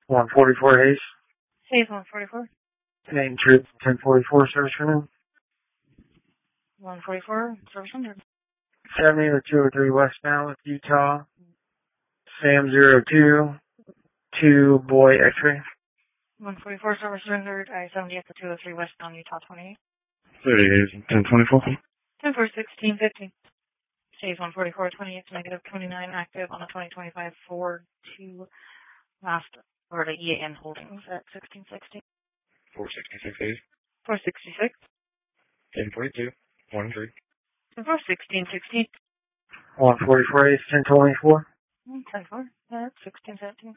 144 Hayes. Hayes 144. Name Troop 1044 service renewal. 144 service renewal. 70 with 203 westbound with Utah. Sam 02 2 boy X-ray. 144 service rendered. I-70 at the 203 westbound Utah 28. 30 Hayes 1024. 10 for 1650. Hayes 144 28 negative 29 active on the 2025 Ford 2 last or the EAN holdings at 1660. 466 Hayes. 466. 1042. 13. 10 for 1660. 144 Hayes 1024. 10 for 1617.